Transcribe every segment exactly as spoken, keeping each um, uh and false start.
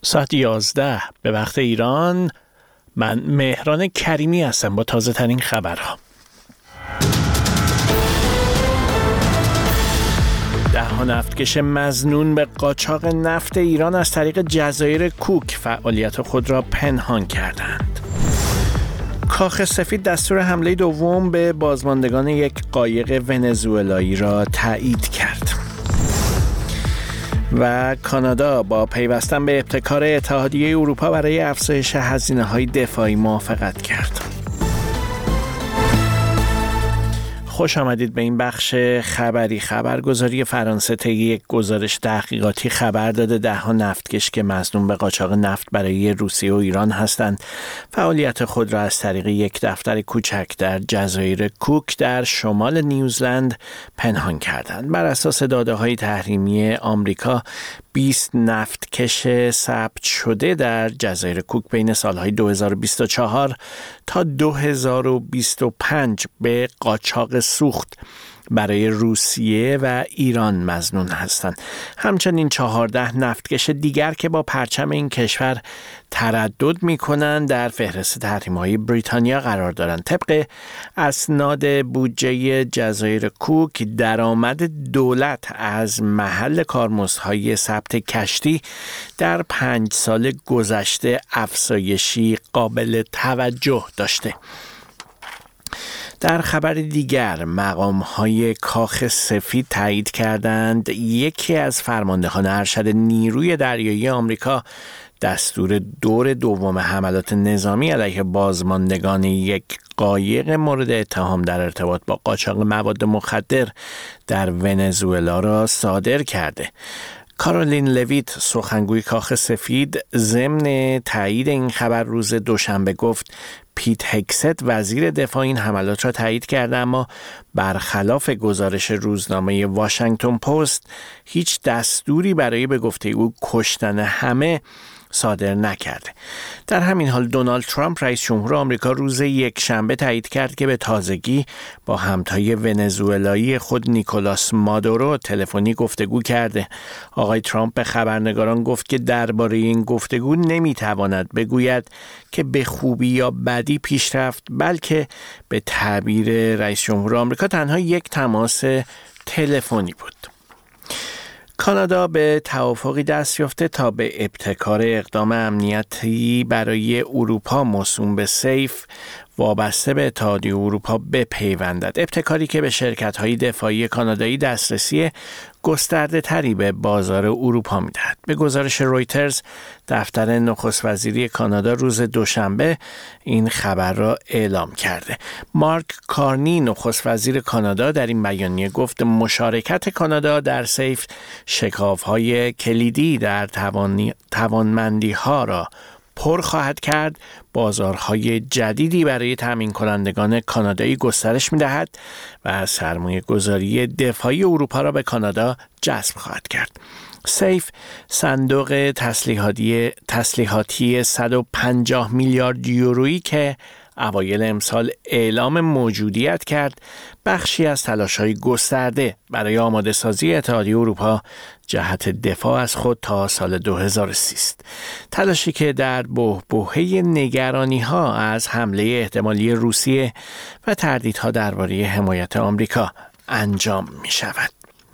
ساعت یازده به وقت ایران. من مهران کریمی هستم با تازه ترین خبرها. ده ها نفتکش مظنون به قاچاق نفت ایران از طریق جزایر کوک فعالیت خود را پنهان کردند. کاخ سفید دستور حمله دوم به بازماندگان یک قایق ونزوئلایی را تایید کرد. و کانادا با پیوستن به ابتکار اتحادیه اروپا برای افزایش هزینه‌های دفاعی موافقت کرد. خوش آمدید به این بخش خبری. خبرگزاری فرانسه طی یک گزارش تحقیقاتی خبر داده ده ها نفتکش که مظنون به قاچاق نفت برای روسیه و ایران هستند فعالیت خود را از طریق یک دفتر کوچک در جزایر کوک در شمال نیوزلند پنهان کردند. بر اساس داده‌های تحریمی آمریکا بیست نفتکش ثبت شده در جزایر کوک بین سالهای دو هزار و بیست و چهار تا دو هزار و بیست و پنج به قاچاق سوخت برای روسیه و ایران مظنون هستند. همچنین چهارده نفتکش دیگر که با پرچم این کشور تردد می کنند در فهرست تحریم‌های بریتانیا قرار دارند. طبق اسناد بودجه جزایر کوک درآمد دولت از محل کارمزدهای ثبت کشتی در پنج سال گذشته افزایشی قابل توجه داشته. در خبر دیگر مقام‌های کاخ سفید تایید کردند یکی از فرماندهان ارشد نیروی دریایی آمریکا دستور دور دوم حملات نظامی علیه بازماندگان یک قایق مورد اتهام در ارتباط با قاچاق مواد مخدر در ونزوئلا را صادر کرده. کارولین لویت سخنگوی کاخ سفید ضمن تایید این خبر روز دوشنبه گفت پیت هگست وزیر دفاع این حملات را تایید کرده، اما برخلاف گزارش روزنامه واشنگتن پست هیچ دستوری برای به گفته او کشتن همه صادر نکرده. در همین حال دونالد ترامپ رئیس جمهور آمریکا روز یک شنبه تایید کرد که به تازگی با همتای ونزوئلایی خود نیکولاس مادورو تلفنی گفتگو کرده. آقای ترامپ به خبرنگاران گفت که درباره این گفتگو نمیتواند بگوید که به خوبی یا بدی پیش رفت، بلکه به تعبیر رئیس جمهور آمریکا تنها یک تماس تلفنی بود. کانادا به توافقی دست یافته تا به ابتکار اقدام امنیتی برای اروپا موسوم به سیف وابسته به اتحادیه اروپا بپیوندد. ابتکاری که به شرکت‌های دفاعی کانادایی دسترسی گسترده تری به بازار اروپا می‌دهد. به گزارش رویترز دفتر نخست وزیری کانادا روز دوشنبه این خبر را اعلام کرده. مارک کارنی نخست وزیر کانادا در این بیانیه گفت مشارکت کانادا در سیف شکاف‌های کلیدی در توانی... توانمندی‌ها را پر خواهد کرد، بازارهای جدیدی برای تامین کنندگان کانادایی گسترش می‌دهد و سرمایه گذاری دفاعی اروپا را به کانادا جذب خواهد کرد. سیف صندوق تسلیحاتی تسلیحاتی صد و پنجاه میلیارد یورویی که اوایل امسال اعلام موجودیت کرد بخشی از تلاش‌های گسترده برای آماده سازی اتحادیه اروپا جهت دفاع از خود تا سال دو هزار و سی است. تلاشی که در بحبوحه نگرانی‌ها از حمله احتمالی روسیه و تردیدها درباره حمایت آمریکا انجام می‌شود.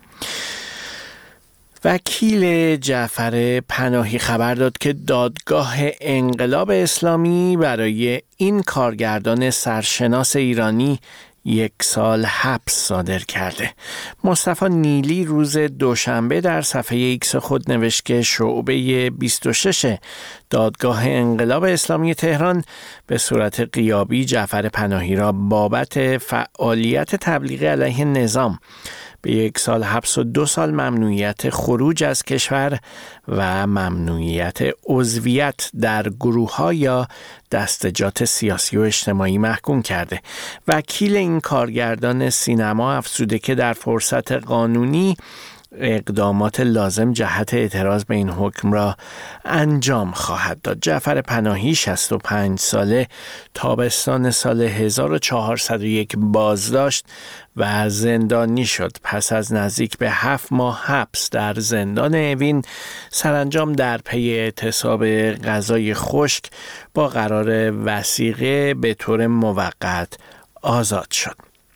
وکیل جعفر پناهی خبر داد که دادگاه انقلاب اسلامی برای این کارگردان سرشناس ایرانی یک سال حبس صادر کرده. مصطفی نیلی روز دوشنبه در صفحه ایکس خود نوشت که شعبه بیست و شش دادگاه انقلاب اسلامی تهران به صورت غیابی جعفر پناهی را بابت فعالیت تبلیغ علیه نظام به یک سال حبس و دو سال ممنوعیت خروج از کشور و ممنوعیت عضویت در گروه‌ها یا دستجات سیاسی و اجتماعی محکوم کرده. وکیل این کارگردان سینما افزوده که در فرصت قانونی اقدامات لازم جهت اعتراض به این حکم را انجام خواهد داد. جعفر پناهی شصت و پنج ساله تابستان سال هزار و چهارصد و یک بازداشت و زندانی شد. پس از نزدیک به هفت ماه حبس در زندان اوین سرانجام در پی اعتصاب غذای خشک با قرار وثیقه به طور موقت آزاد شد.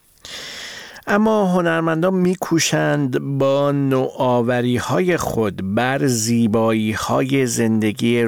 اما هنرمندان می‌کوشند با نوآوری‌های خود بر زیبایی‌های زندگی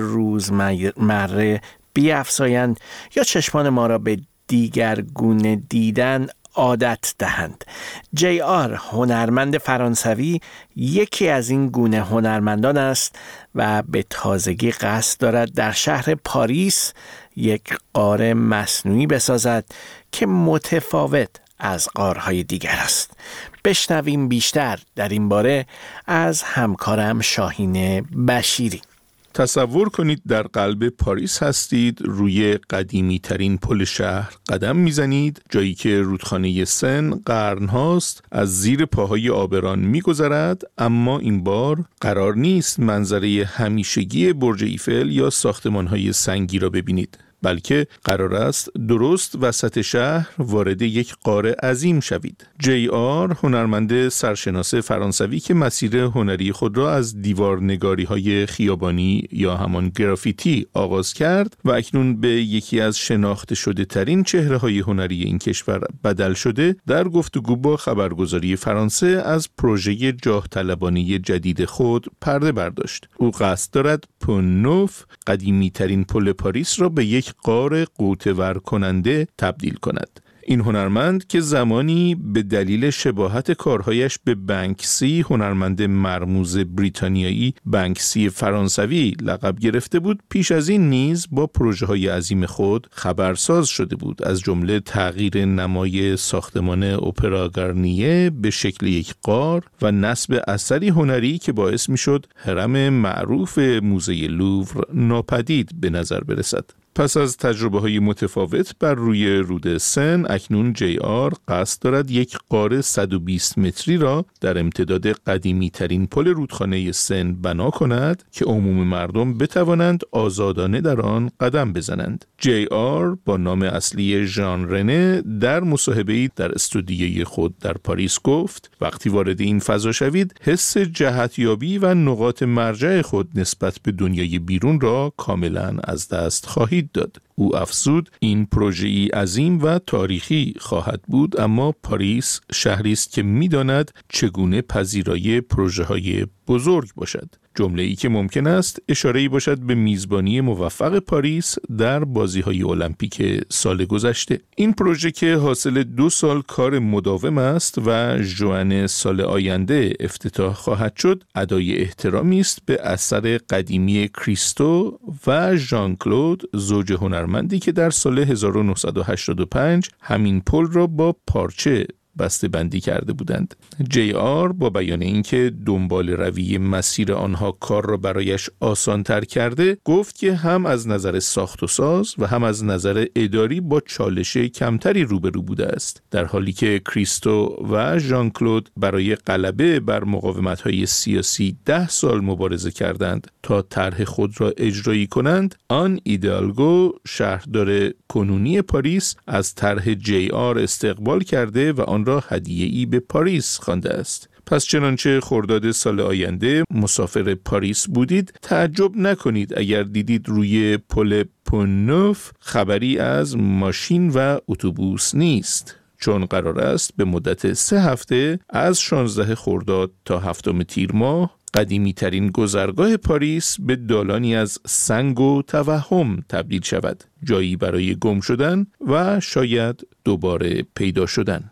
روزمره بیفزایند یا چشمان ما را به دیگرگونه دیدن عادت دهند. جی آر هنرمند فرانسوی یکی از این گونه هنرمندان است و به تازگی قصد دارد در شهر پاریس یک غار مصنوعی بسازد که متفاوت از غارهای دیگر است. بشنویم بیشتر در این باره از همکارم شاهین بشیری. تصور کنید در قلب پاریس هستید، روی قدیمی ترین پل شهر قدم میزنید، جایی که رودخانه سن قرنهاست از زیر پاهای آبران میگذرد، اما این بار قرار نیست منظره همیشگی برج ایفل یا ساختمانهای سنگی را ببینید، بلکه قرار است درست وسط شهر وارد یک غار عظیم شوید. جی آر هنرمند سرشناس فرانسوی که مسیر هنری خود را از دیوارنگاری های خیابانی یا همان گرافیتی آغاز کرد و اکنون به یکی از شناخته شده ترین چهره های هنری این کشور بدل شده، در گفتگو با خبرگزاری فرانسه از پروژه جاه طلبانه جدید خود پرده برداشت. او قصد دارد پل نوف، قدیمی ترین پل پاریس، را به یک غار غوطه‌ور کننده تبدیل کند. این هنرمند که زمانی به دلیل شباهت کارهایش به بنکسی، هنرمند مرموز بریتانیایی بنکسی فرانسوی، لقب گرفته بود، پیش از این نیز با پروژه‌های عظیم خود خبرساز شده بود، از جمله تغییر نمای ساختمان اپرا گارنیه به شکل یک غار و نصب اثری هنری که باعث می‌شد هرم معروف موزه لوور ناپدید به نظر برسد. پس از تجربه‌های متفاوت بر روی رود سن، اکنون جی آر قصد دارد یک غار صد و بیست متری را در امتداد قدیمی ترین پل رودخانه سن بنا کند که عموم مردم بتوانند آزادانه در آن قدم بزنند. جی آر با نام اصلی ژان رنه در مصاحبه‌ای در استودیوی خود در پاریس گفت: وقتی وارد این فضا شوید، حس جهتیابی و نقاط مرجع خود نسبت به دنیای بیرون را کاملا از دست خواهید داد. او افزود: این پروژه‌ای عظیم و تاریخی خواهد بود، اما پاریس شهری است که می‌داند چگونه پذیرای پروژه‌های بزرگ باشد. جمله‌ای که ممکن است اشاره‌ای باشد به میزبانی موفق پاریس در بازی‌های المپیک سال گذشته. این پروژه که حاصل دو سال کار مداوم است و ژوئن سال آینده افتتاح خواهد شد، ادای احترامی است به اثر قدیمی کریستو و ژان کلود، زوج هنرمندی که در سال هزار و نهصد و هشتاد و پنج همین پل را با پارچه بسته بندی کرده بودند. جی آر با بیان اینکه دنبال روی مسیر آنها کار را برایش آسان تر کرده، گفت که هم از نظر ساخت و ساز و هم از نظر اداری با چالش کمتری روبرو بوده است، در حالی که کریستو و ژان کلود برای غلبه بر مقاومت‌های سیاسی ده سال مبارزه کردند تا طرح خود را اجرایی کنند. آن ایدالگو، شهردار کنونی پاریس، از طرح جی آر استقبال کرده و آن را هدیه‌ای به پاریس خوانده است. پس چنانچه خرداد سال آینده مسافر پاریس بودید، تعجب نکنید اگر دیدید روی پل پل نوف خبری از ماشین و اتوبوس نیست، چون قرار است به مدت سه هفته از شانزده خرداد تا هفتم تیر ماه قدیمی ترین گذرگاه پاریس به دالانی از سنگ و توهم تبدیل شود، جایی برای گم شدن و شاید دوباره پیدا شدن.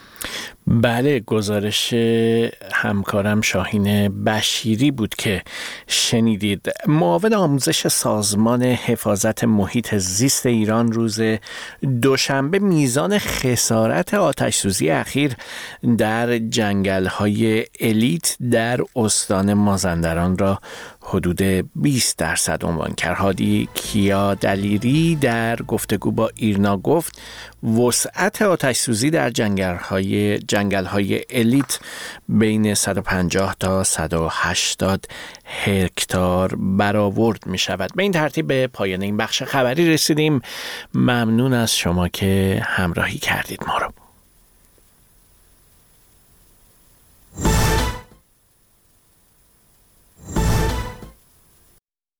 بله، گزارش همکارم شاهین بشیری بود که شنیدید. معاون آموزش سازمان حفاظت محیط زیست ایران روز دوشنبه میزان خسارت آتش‌سوزی اخیر در جنگل‌های الیت در استان مازندران را حدود بیست درصد عنوان کرد. هادی کیا دلیری در گفتگو با ایرنا گفت وسعت آتش سوزی در جنگل‌های جنگل‌های الیت بین صد و پنجاه تا صد و هشتاد هکتار برآورد می شود. به این ترتیب به پایان این بخش خبری رسیدیم. ممنون از شما که همراهی کردید ما رو.